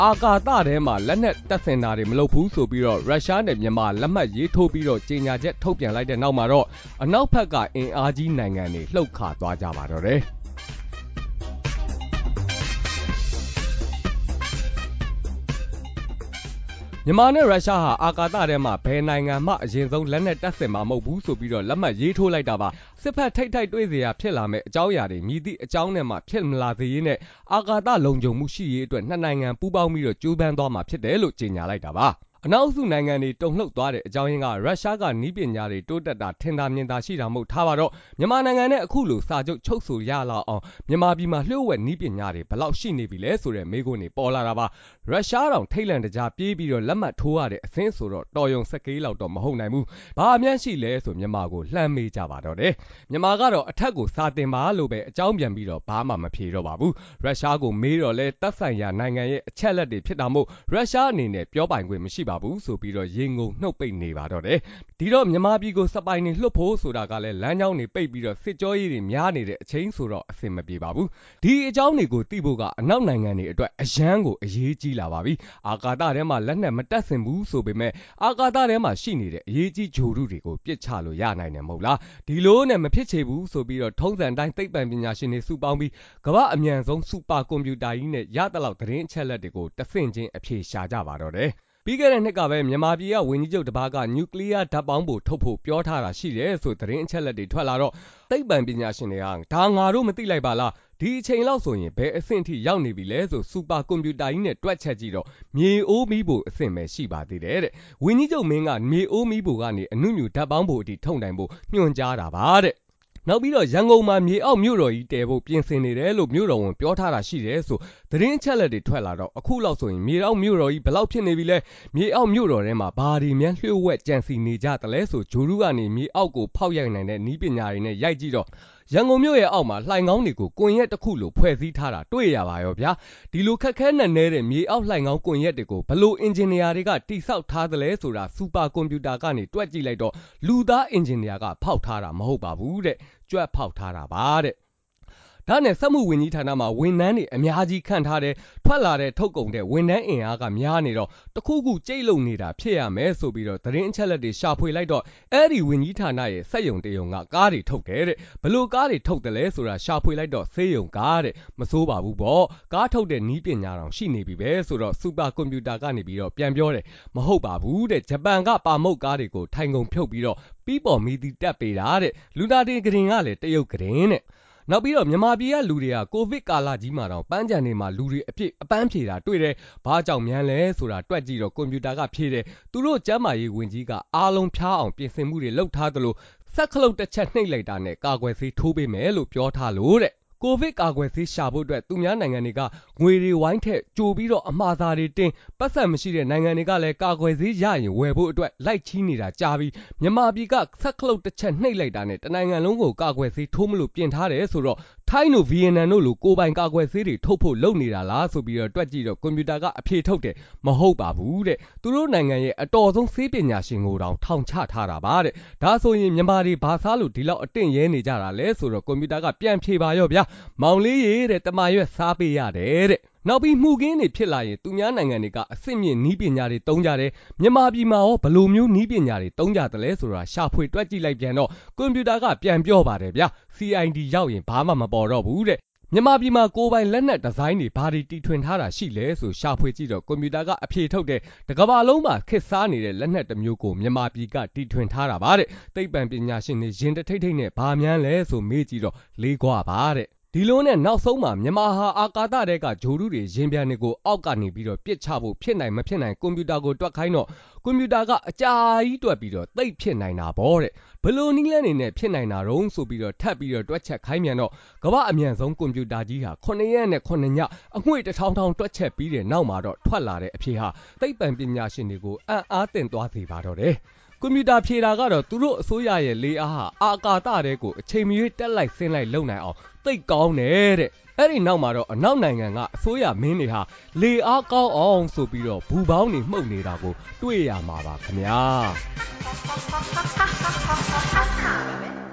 အာကာသထဲမှာလက်နက်တပ်ဆင်တာတွေမလုပ်ဘူးဆိုပြီးတော့ရုရှားနဲ့မြန်မာလက်မှတ်ရေးထိုးပြီးတော့ကြေညာချက်ထုတ်ပြန်လိုက်တဲ့နောက်မှာတော့အနောက်ဘက်ကအင်အားကြီးနိုင်ငံတွေလှုပ်ခါသွားကြပါတော့တယ်မြန်မာနဲ့ရုရှားဟာအာကာသထဲမှာဘယ်နိုင်ငံမှအရင်ဆုံးလက်နက်တပ်ဆင်မှာမဟုတ်ဘူးဆိုပြီးတော့လက်မှတ်ရေးထိုးလိုက်တာပါစစ်ဖက်ထိတ်ထိုက်တွေ့เสียဖြစ်လာမဲ့အကြောင်းအရာတွေမြည်သည့်အကြောင်းနဲ့မှဖြစ်မလာသေးရေးနဲ့အာကာသလုံခြုံမှုရှိရေးအတွက်နှစ်နိုင်ငံပူးပေါင်းပြီးတော့ကြိုးပမ်းသွားမှာဖြစ်တယ်လို့ကြေညာလိုက်တာပါအနောက်စုနိုင်ငံတွေတုန်လှုပ်သွားတဲ့အကြောင်းရင်းကရုရှားကနီးပညာတွေတိုးတက်တာထင်သာမြင်သာရှိတာမဟုတ်ထားပါတော့မြန်မာနိုင်ငံနဲ့အခုလိုစာချုပ်ချုပ်ဆိုရလောက်အောင်မြန်မာပြည်မှာလျှို့ဝှက်နီးပညာတွေဘယ်လောက်ရှိနေပြီလဲဆိုတဲ့မေးခွန်းတွေပေါ်လာတာပါရုရှားတောင်ထိတ်လန့်တကြားပြေးပြီးတော့လက်မှတ်ထိုးရတဲ့အဆင့်ဆိုတော့တော်ရုံစက်ကေးလောက်တော့မဟုတ်နိုင်ဘူးဘာအမှန်းရှိလဲဆိုမြန်မာကိုလှမ်းမေးကြပါတော့တယ်မြန်မာကတော့အထက်ကိုစာတင်ပါလို့ပဲအကြောင်းပြန်ပြီးတော့ဘာမှမဖြေတော့ပါဘူးရုရှားကိုမေးတော့လဲတပ်ဆိုင်ရာနိုင်ငံရဲ့အချက်လက်တွေဖြစ်တာမို့ရုရှားအနေနဲ့ပြောပိုင်ခွင့်မရှိပါဘူးဆိုပြီးတော့ရေငုံနှုတ်ပိတ်နေပါတော့တယ်ဒီတော့မြန်မာပြည်ကိုစပိုင်နေလွတ်ဖို့ဆိုတာကလည်းလမ်းကြောင်းတွေပိတ်ပြီးတော့စစ်ကြောရေးတွေများနေတဲ့အချိန်ဆိုတော့အဆင်မပြေပါဘူးဒီအကြောင်းတွေကိုသိဖို့ကအနောက်နိုင်ငံတွေအတွက်အရန်ကိုအရေးကြီးလာပါပြီအာကာသထဲမှာလက်နက်မတက်ဆင်ဘူးဆိုပေမဲ့အာကာသထဲမှာရှိနေတဲ့အရေးကြီးဂျိုရုတွေကိုပြစ်ချလို့ရနိုင်တယ်မဟုတ်လားဒီလိုနဲ့မဖြစ်ချေဘူးဆိုပြီးတော့ထုံးစံတိုင်းသိပ္ပံပညာရှင်တွေစုပေါင်းပြီးကမ္ဘာအမြန်ဆုံးစူပါကွန်ပျူတာကြီးနဲ့ရတဲ့လောက်သတင်းအချက်လက်တွေကိုတဆင့်ချင်းအဖြေရှာကြပါတော့တယ်ပြီးခဲ့တဲ့နှစ်ကပဲမြန်မာပြည်ကဝန်ကြီးချုပ်တစ်ပါးကနျူကလီးယားဓာတ်ပေါင်းဖို့ထုတ်ဖို့ပြောထားတာရှိတယ်ဆိုသတင်းအချက်လက်တွေထွက်လာတော့သိပ္ပံပညာရှင်တွေကဒါငါတို့မသိလိုက်ပါလားဒီအချိန်လောက်ဆိုရင်ဘယ်အဆင့်ထိရောက်နေပြီလဲဆိုစူပါကွန်ပျူတာကြီးနဲ့တွက်ချက်ကြည့်တော့မြေအိုးမီးဖို့အဆင့်ပဲရှိပါသေးတယ်တဲ့ဝန်ကြီးချုပ်မင်းကမြေအိုးမီးဖို့ကနေအနုမြူဓာတ်ပေါင်းဖို့အထိထုတ်နိုင်ဖို့ညွှန်ကြားတာပါတဲ့နောက်ပြီးတော့ရန်ကုန်မှာမြေအောက်မြို့တော်ကြီးတည်ဖို့ပြင်ဆင်နေတယ်လို့မြို့တော်ဝန်ပြောထားတာရှိတယ်ဆိုသတင်းချက်လက်တွေထွက်လာတော့အခုလောက်ဆိုရင်မြေအောက်မြို့တော်ကြီးဘယ်လောက်ဖြစ်နေပြီလဲမြေအောက်မြို့တော်ထဲမှာဘာတွေများလျှို့ဝှက်ကြံစီနေကြသလဲဆိုဂျိုရုကနေမြေအောက်ကိုဖောက်ရိုက်နိုင်တဲ့နီးပညာတွေနဲ့ရိုက်ကြည့်တော့ရန်ကုန်မြို့ရဲ့အောက်မှာလှိုင်ကောင်းတွေကိုကွန်ရက်တစ်ခုလိုဖွဲ့စည်းထားတာတွေ့ရပါရောဗျာဒီလိုခက်ခဲနက်နဲတဲ့မြေအောက်လှိုင်ကောင်းကွန်ရက်တွေကိုဘလို့အင်ဂျင်နီယာတွေကတိဆောက်ထားသလဲဆိုတာစူပါကွန်ပျူတာကနေတွက်ကြည့်လိုက်တော့လူသားအင်ဂျင်နီယာကဖောက်ထားတာမဟုတ်ပါဘူးတဲ့ကြွက်ဖောက်ထားတာပါတဲ့ဒါနဲ့စက်မှုဝန်ကြီးဌာနမှာဝန်ထမ်းတွေအများကြီးခန့်ထားတယ်ထွက်လာတဲ့ထုတ်ကုန်တဲ့ဝန်ထမ်းအင်အားကများနေတော့တခုခုကြိတ်လုံနေတာဖြစ်ရမယ်ဆိုပြီးတော့သတင်းအချက်လက်တွေရှာဖွေလိုက်တော့အဲ့ဒီဝန်ကြီးဌာနရဲ့စက်ယုံတယုံကကားတွေထုတ်တယ်တဲ့ဘလို့ကားတွေထုတ်တယ်လဲဆိုတာရှာဖွေလိုက်တော့ဆေးယုံကားတဲ့မဆိုးပါဘူးပေါ့ကားထုတ်တဲ့နီးပညာတောင်ရှိနေပြီပဲဆိုတော့စူပါကွန်ပျူတာကနေပြီးတော့ပြန်ပြောတယ်မဟုတ်ပါဘူးတဲ့ဂျပန်ကပါမုတ်ကားတွေကိုထိုင်ကုန်ဖြုတ်ပြီးတော့ပြီးပေါ်မီဒီတက်ပေးတာတဲ့လူနာတင်ကရင်ကလည်းတရုတ်ကရင်တဲ့နောက်ပြီးတော့မြန်မာပြည်ကလူတွေကကိုဗစ်ကာလကြီးမှာတော့ပန်းကြံတွေမှာလူတွေအပြည့်အပန်းဖြေတာတွေ့တယ်။ဘာကြောင့်မြန်လဲဆိုတာတွက်ကြည့်တော့ကွန်ပျူတာကဖြေတယ်။သူတို့ကျမ်းမာရေးဝန်ကြီးကအားလုံးဖျားအောင်ပြင်ဆင်မှုတွေလုပ်ထားသလိုစက်ခလုတ်တစ်ချက်နှိပ်လိုက်တာနဲ့ကာကွယ်ဆေးထိုးပေးမယ်လို့ပြောထားလို့တဲ့။ကိုဗစ်ကာကွယ်ဆေးရှာဖို့အတွက်သူများနိုင်ငံတွေကငွေတွေဝိုင်းထက်ကြိုပြီးတော့အမှားသားတွေတင်ပတ်စံမရှိတဲ့နိုင်ငံတွေကလည်းကာကွယ်ဆေးရရင်ဝယ်ဖို့အတွက်လိုက်ချီးနေတာကြားပြီးမြန်မာပြည်ကစက်ခလုတ်တစ်ချက်နှိပ်လိုက်တာနဲ့တနိုင်ငံလုံးကိုကာကွယ်ဆေးထိုးမလို့ပြင်ထားတယ်ဆိုတော့ထိုင်းတို့ဗီယက်နမ်တို့လိုကိုပိုင်ကာကွယ်ဆေးတွေထုတ်ဖို့လုပ်နေတာလားဆိုပြီးတော့တွက်ကြည့်တော့ကွန်ပျူတာကအဖြေထုတ်တယ်မဟုတ်ပါဘူးတဲ့သူတို့နိုင်ငံရဲ့အတော်ဆုံးဆေးပညာရှင်ကိုတောင်ထောင်ချထားတာပါတဲ့ဒါဆိုရင်မြန်မာတွေဘာစားလို့ဒီလောက်အတင့်ရဲနေကြတာလဲဆိုတော့ကွန်ပျူတာကပြန်ဖြေပါရောဗျာမောင်လေးရေတဲ့တမရွက်စားပေးရတယ်တဲ့နောက်ပြီးမှုခင်းတွေဖြစ်လာရင်သူများနိုင်ငံတွေကအစ်စ်မြင့်နီးပညာတွေတုံးကြတယ်မြန်မာပြည်မှာရောဘလိုမျိုးနီးပညာတွေတုံးကြသလဲဆိုတာရှာဖွေတွက်ကြည့်လိုက်ပြန်တော့ကွန်ပျူတာကပြန်ပြောပါတယ်ဗျာ CID ရောက်ရင်ဘာမှမပေါ်တော့ဘူးတဲ့မြန်မာပြည်မှာကိုယ်ပိုင်လက်နက်ဒီဇိုင်းတွေဘာတွေတီထွင်ထားတာရှိလဲဆိုရှာဖွေကြည့်တော့ကွန်ပျူတာကအဖြေထုတ်တယ်တကမ္ဘာလုံးမှာခစ်စားနေတဲ့လက်နက်တစ်မျိုးကိုမြန်မာပြည်ကတီထွင်ထားတာပါတဲ့သိပ္ပံပညာရှင်တွေရင်တထိတ်ထိတ်နဲ့ဘာများလဲဆိုမေးကြည့်တော့လေးခွပါတဲ့ဒီလိုနဲ့နောက်ဆုံးမှာမြန်မာဟာအာကာသတဲကဂျိုရုတွေရင်ပြန်တွေကိုအောက်ကနေပြီးတော့ပြစ်ချဖို့ဖြစ်နိုင်မဖြစ်နိုင်ကွန်ပျူတာကိုတွက်ခိုင်းတော့ကွန်ပျူတာကအကြာကြီးတွက်ပြီးတော့သိပ်ဖြစ်နိုင်တာပေါ့တဲ့ဘလို့နီးလန်းနေနဲ့ဖြစ်နိုင်တာတော့ဆိုပြီးတော့ထပ်ပြီးတော့တွက်ချက်ခိုင်းပြန်တော့ကမ္ဘာအမြန်ဆုံးကွန်ပျူတာကြီးဟာ9ရက်နဲ့9ညအငွေ့တစ်ထောင်တွက်ချက်ပြီးတဲ့နောက်မှာတော့ထွက်လာတဲ့အဖြေဟာသိပ္ပံပညာရှင်တွေကိုအံ့အားသင့်သွားစေပါတော့တယ်ကွန်ပျူတာဖြေတာကတော့သူတို့အစိုးရရဲ့လေအားဟာအာကာသတဲကိုအချိန်မရွေးတက်လိုက်ဆင်းလိုက်လုပ်နိုင်အောင်သိပ်ကောင်းတယ်တဲ့အဲ့ဒီနောက်မှာတော့အနောက်နိုင်ငံကအစိုးရမင်းတွေဟာလေအားကောင်းအောင်ဆိုပြီးတော့ဘူပေါင်းတွေမှုတ်နေတာကိုတွေ့ရမှာပါခင်ဗျာ